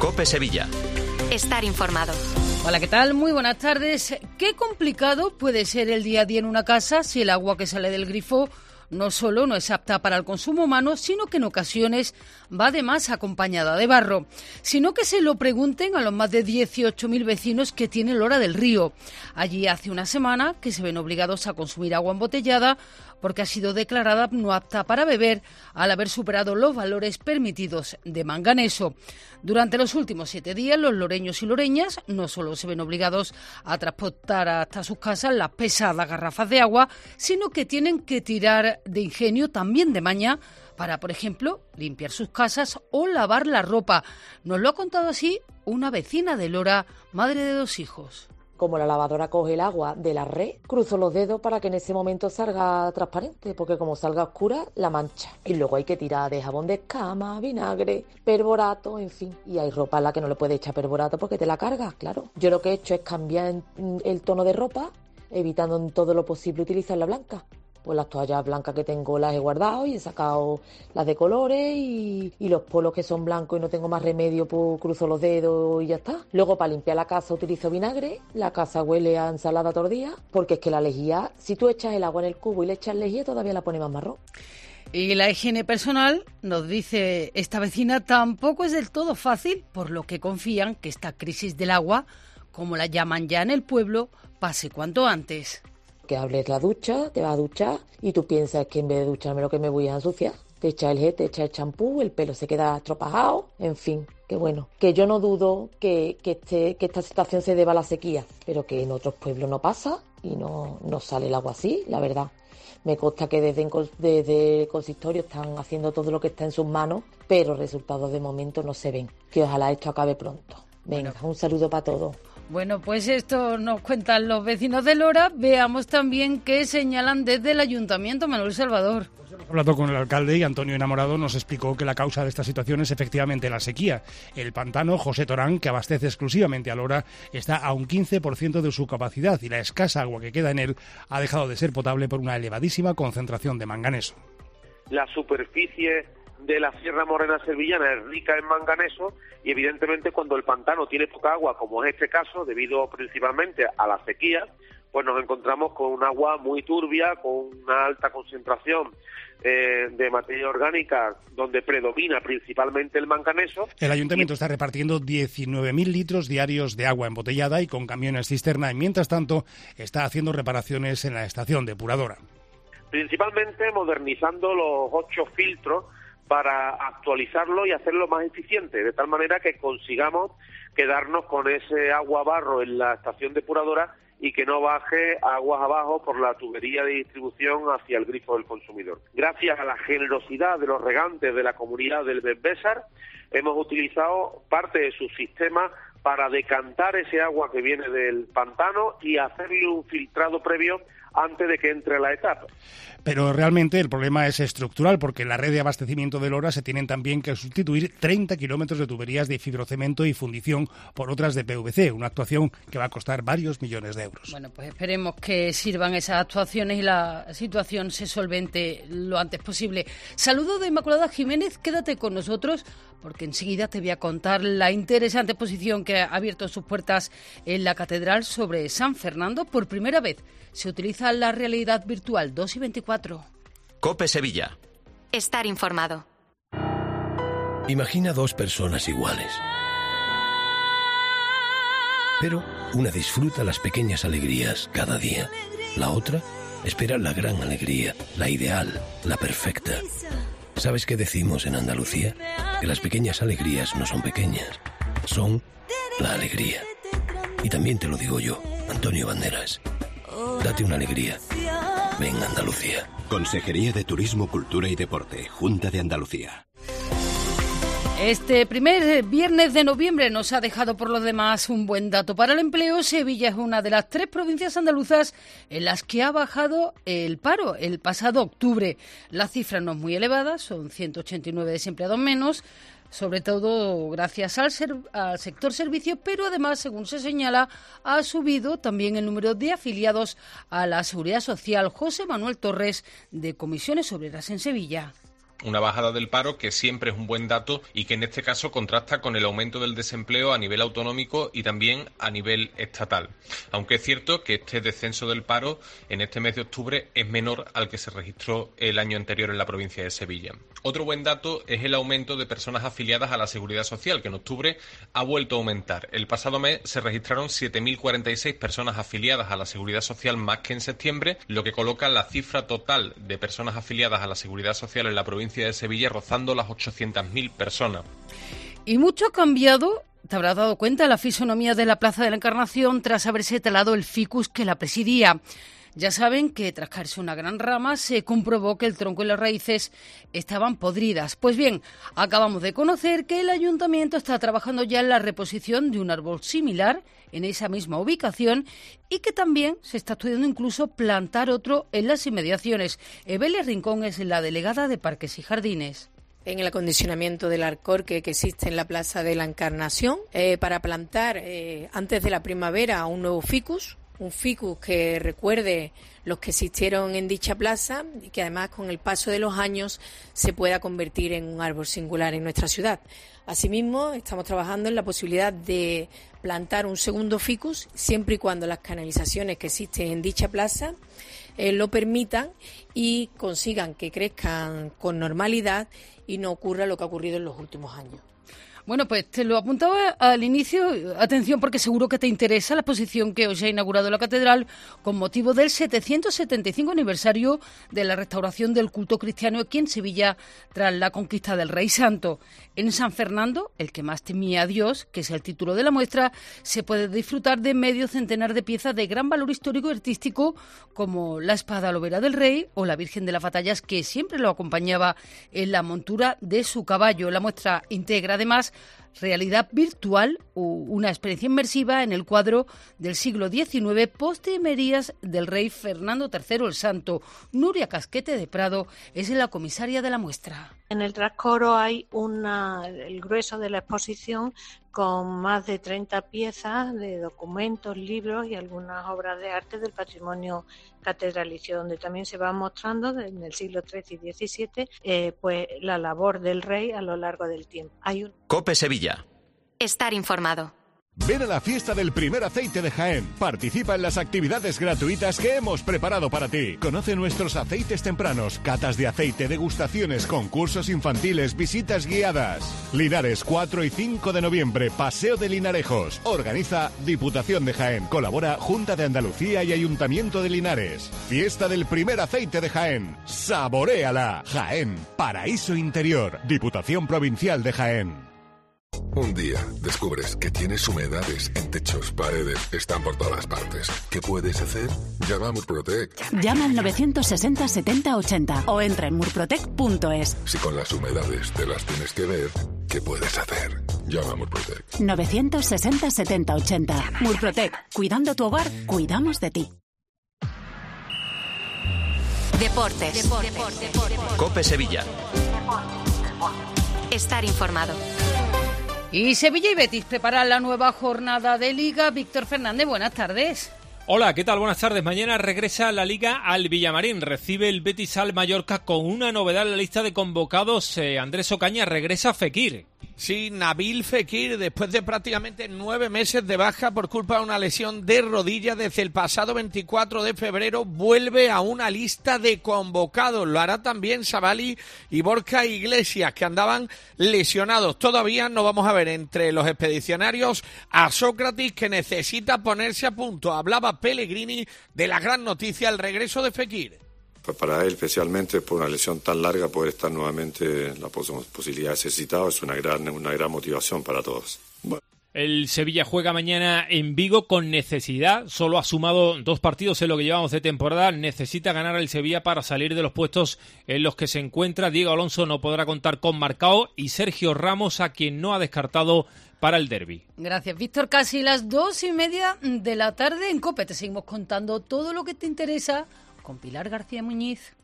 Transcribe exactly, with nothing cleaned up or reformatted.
COPE Sevilla. Estar informado. Hola, ¿qué tal? Muy buenas tardes. Qué complicado puede ser el día a día en una casa si el agua que sale del grifo no solo no es apta para el consumo humano, sino que en ocasiones va además acompañada de barro. Sino que se lo pregunten a los más de dieciocho mil vecinos que tienen Lora del Río. Allí hace una semana que se ven obligados a consumir agua embotellada porque ha sido declarada no apta para beber al haber superado los valores permitidos de manganeso. Durante los últimos siete días, los loreños y loreñas no solo se ven obligados a transportar hasta sus casas las pesadas garrafas de agua, sino que tienen que tirar de ingenio, también de maña, para, por ejemplo, limpiar sus casas o lavar la ropa. Nos lo ha contado así una vecina de Lora, madre de dos hijos. Como la lavadora coge el agua de la red, cruzo los dedos para que en ese momento salga transparente, porque como salga oscura, la mancha. Y luego hay que tirar de jabón de escama, vinagre, perborato, en fin. Y hay ropa a la que no le puedes echar perborato porque te la cargas, claro. Yo lo que he hecho es cambiar el tono de ropa, evitando en todo lo posible utilizar la blanca. Pues las toallas blancas que tengo las he guardado y he sacado las de colores y, y los polos que son blancos y no tengo más remedio, pues cruzo los dedos y ya está. Luego para limpiar la casa utilizo vinagre, la casa huele a ensalada todos los días, porque es que la lejía, si tú echas el agua en el cubo y le echas lejía, todavía la pone más marrón. Y la higiene personal, nos dice esta vecina, tampoco es del todo fácil, por lo que confían que esta crisis del agua, como la llaman ya en el pueblo, pase cuanto antes. Que hables la ducha, te vas a duchar y tú piensas que en vez de ducharme lo que me voy a ensuciar. Te echa el gel, te echa el champú, el pelo se queda estropajado, en fin, que bueno. Que yo no dudo que, que, este, que esta situación se deba a la sequía, pero que en otros pueblos no pasa y no, no sale el agua así, la verdad. Me consta que desde, desde el consistorio están haciendo todo lo que está en sus manos, pero resultados de momento no se ven. Que ojalá esto acabe pronto. Venga, un saludo para todos. Bueno, pues esto nos cuentan los vecinos de Lora. Veamos también qué señalan desde el Ayuntamiento. Manuel Salvador. Pues hemos hablado con el alcalde y Antonio Enamorado nos explicó que la causa de esta situación es efectivamente la sequía. El pantano José Torán, que abastece exclusivamente a Lora, está a un quince por ciento de su capacidad y la escasa agua que queda en él ha dejado de ser potable por una elevadísima concentración de manganeso. La superficie de la Sierra Morena sevillana es rica en manganeso y evidentemente cuando el pantano tiene poca agua, como es este caso, debido principalmente a la sequía, pues nos encontramos con un agua muy turbia, con una alta concentración eh, de materia orgánica donde predomina principalmente el manganeso. El ayuntamiento y... está repartiendo diecinueve mil litros diarios de agua embotellada y con camiones cisterna y mientras tanto está haciendo reparaciones en la estación depuradora. Principalmente modernizando los ocho filtros para actualizarlo y hacerlo más eficiente, de tal manera que consigamos quedarnos con ese agua barro en la estación depuradora y que no baje aguas abajo por la tubería de distribución hacia el grifo del consumidor. Gracias a la generosidad de los regantes de la comunidad del Benbésar, hemos utilizado parte de su sistema para decantar ese agua que viene del pantano y hacerle un filtrado previo antes de que entre a la etapa. Pero realmente el problema es estructural, porque en la red de abastecimiento de Lora se tienen también que sustituir treinta kilómetros de tuberías de fibrocemento y fundición por otras de P V C, una actuación que va a costar varios millones de euros. Bueno, pues esperemos que sirvan esas actuaciones y la situación se solvente lo antes posible. Saludo de Inmaculada Jiménez, quédate con nosotros, porque enseguida te voy a contar la interesante exposición que ha abierto sus puertas en la Catedral sobre San Fernando. Por primera vez se utiliza la realidad virtual dos y veinticuatro. COPE Sevilla. Estar informado. Imagina dos personas iguales. Pero una disfruta las pequeñas alegrías cada día. La otra espera la gran alegría, la ideal, la perfecta. ¿Sabes qué decimos en Andalucía? Que las pequeñas alegrías no son pequeñas, son la alegría. Y también te lo digo yo, Antonio Banderas. Date una alegría. Ven Andalucía. Consejería de Turismo, Cultura y Deporte, Junta de Andalucía. Este primer viernes de noviembre nos ha dejado por lo demás un buen dato para el empleo. Sevilla es una de las tres provincias andaluzas en las que ha bajado el paro el pasado octubre. La cifra no es muy elevada, son ciento ochenta y nueve desempleados menos, sobre todo gracias al, ser, al sector servicio, pero además, según se señala, ha subido también el número de afiliados a la Seguridad Social. José Manuel Torres, de Comisiones Obreras en Sevilla. Una bajada del paro que siempre es un buen dato y que en este caso contrasta con el aumento del desempleo a nivel autonómico y también a nivel estatal. Aunque es cierto que este descenso del paro en este mes de octubre es menor al que se registró el año anterior en la provincia de Sevilla. Otro buen dato es el aumento de personas afiliadas a la Seguridad Social, que en octubre ha vuelto a aumentar. El pasado mes se registraron siete mil cuarenta y seis personas afiliadas a la Seguridad Social más que en septiembre, lo que coloca la cifra total de personas afiliadas a la Seguridad Social en la provincia de Sevilla rozando las ochocientas mil personas. Y mucho ha cambiado, te habrás dado cuenta, la fisonomía de la Plaza de la Encarnación tras haberse talado el ficus que la presidía. Ya saben que tras caerse una gran rama se comprobó que el tronco y las raíces estaban podridas. Pues bien, acabamos de conocer que el ayuntamiento está trabajando ya en la reposición de un árbol similar en esa misma ubicación y que también se está estudiando incluso plantar otro en las inmediaciones. Evelia Rincón es la delegada de Parques y Jardines. En el acondicionamiento del alcorque que existe en la Plaza de la Encarnación eh, para plantar eh, antes de la primavera un nuevo ficus. Un ficus que recuerde los que existieron en dicha plaza y que además con el paso de los años se pueda convertir en un árbol singular en nuestra ciudad. Asimismo, estamos trabajando en la posibilidad de plantar un segundo ficus siempre y cuando las canalizaciones que existen en dicha plaza eh, lo permitan y consigan que crezcan con normalidad y no ocurra lo que ha ocurrido en los últimos años. Bueno, pues te lo apuntaba al inicio. Atención, porque seguro que te interesa la exposición que hoy ha inaugurado la Catedral con motivo del setecientos setenta y cinco aniversario de la restauración del culto cristiano aquí en Sevilla tras la conquista del Rey Santo. En San Fernando, el que más temía a Dios, que es el título de la muestra, se puede disfrutar de medio centenar de piezas de gran valor histórico y artístico como la espada lobera del Rey o la Virgen de las Batallas, que siempre lo acompañaba en la montura de su caballo. La muestra integra además realidad virtual, una experiencia inmersiva en el cuadro del siglo diecinueve, postrimerías del rey Fernando tercero el Santo. Nuria Casquete de Prado es la comisaria de la muestra. En el trascoro hay una, el grueso de la exposición con más de treinta piezas de documentos, libros y algunas obras de arte del patrimonio catedralicio, donde también se va mostrando en el siglo trece y diecisiete eh, pues la labor del rey a lo largo del tiempo. Hay un... COPE Sevilla. Estar informado. Ven a la fiesta del primer aceite de Jaén. Participa en las actividades gratuitas que hemos preparado para ti. Conoce nuestros aceites tempranos, catas de aceite, degustaciones, concursos infantiles, visitas guiadas. Linares, cuatro y cinco de noviembre, Paseo de Linarejos. Organiza Diputación de Jaén. Colabora Junta de Andalucía y Ayuntamiento de Linares. Fiesta del primer aceite de Jaén. ¡Saboréala! Jaén, paraíso interior. Diputación Provincial de Jaén. Un día descubres que tienes humedades en techos, paredes, están por todas partes. ¿Qué puedes hacer? Llama a Murprotec. Llama al novecientos sesenta setenta ochenta o entra en murprotec punto es. Si con las humedades te las tienes que ver, ¿qué puedes hacer? Llama a Murprotec. novecientos sesenta setenta ochenta. Murprotec. Cuidando tu hogar, cuidamos de ti. Deportes. Deportes. Deportes. COPE Sevilla. Estar informado. Y Sevilla y Betis preparan la nueva jornada de Liga. Víctor Fernández, buenas tardes. Hola, ¿qué tal? Buenas tardes. Mañana regresa la Liga al Villamarín. Recibe el Betis al Mallorca con una novedad en la lista de convocados. Eh, Andrés Ocaña regresa Fekir. Sí, Nabil Fekir, después de prácticamente nueve meses de baja por culpa de una lesión de rodilla desde el pasado veinticuatro de febrero, vuelve a una lista de convocados. Lo hará también Savali y Borja Iglesias, que andaban lesionados. Todavía no vamos a ver entre los expedicionarios a Sócrates, que necesita ponerse a punto. Hablaba Pellegrini de la gran noticia, el regreso de Fekir. Pues para él, especialmente por una lesión tan larga, poder estar nuevamente en la pos- posibilidad de ser citado es una gran, una gran motivación para todos. Bueno. El Sevilla juega mañana en Vigo con necesidad. Solo ha sumado dos partidos en lo que llevamos de temporada. Necesita ganar el Sevilla para salir de los puestos en los que se encuentra. Diego Alonso no podrá contar con Marcao y Sergio Ramos, a quien no ha descartado para el derbi. Gracias, Víctor. Casi las dos y media de la tarde en COPE. Te seguimos contando todo lo que te interesa con Pilar García Muñiz.